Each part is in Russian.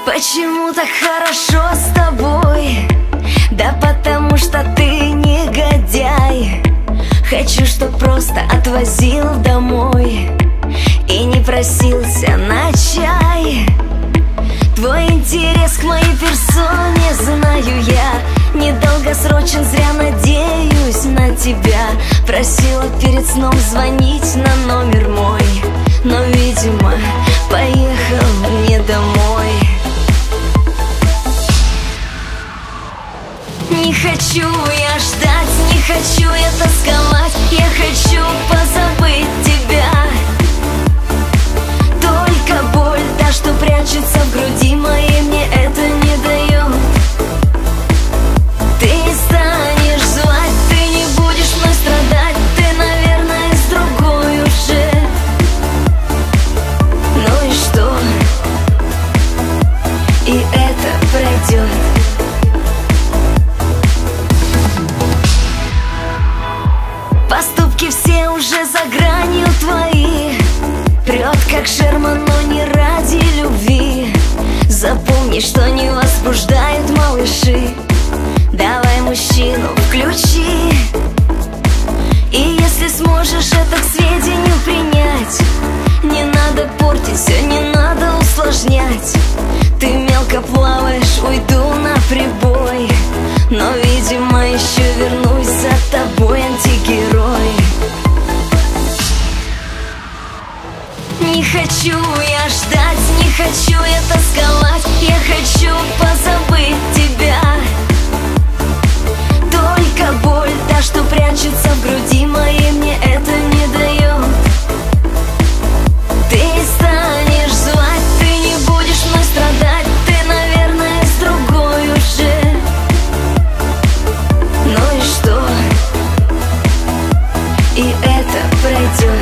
Почему так хорошо с тобой? Да потому что ты негодяй. Хочу, чтоб просто отвозил домой и не просился на чай. Твой интерес к моей персоне знаю я. Недолгосрочен, зря надеюсь на тебя. Просила перед сном звонить на номер мой, но, видимо, поехал не домой. Не хочу я ждать, не хочу я тосковать. Я хочу позабыть тебя. Только боль, та, что прячется в груди моей, мне это не дает. Ты не станешь звать, ты не будешь мной страдать. Ты, наверное, с другой уже. Ну и что? И это пройдет. Поступки все уже за гранью твои. Прет как Шерман, но не ради любви. Запомни, что не возбуждают малыши. Давай мужчину включи. И если сможешь это к сведению принять, не надо портить все, не надо усложнять. Ты мелко плаваешь, уйду на прибой, но, видимо, еще вернусь за тобой, антигерой. Не хочу я ждать, не хочу я тосковать. Я хочу позабыть тебя. Только боль, та, что прячется в груди моей, мне это не дает. Ты не станешь звать, ты не будешь мной страдать. Ты, наверное, с другой уже. Ну и что? И это пройдет.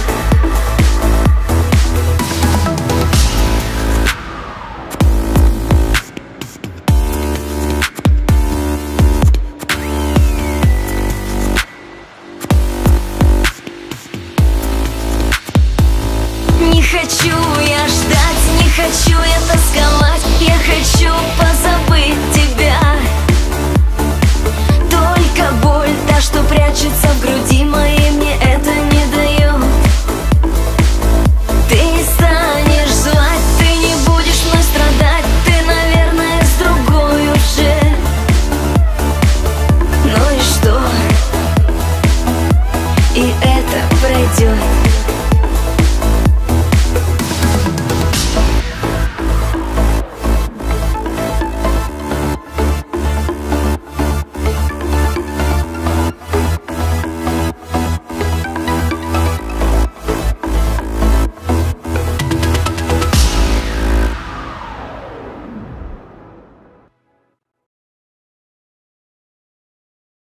Не хочу я ждать, не хочу я тосковать. Я хочу позабыть тебя. Только боль, та, что прячется в груди моей, мне это не дает. Ты не станешь звать, ты не будешь мной страдать. Ты, наверное, с другой уже. Ну и что? И это пройдет.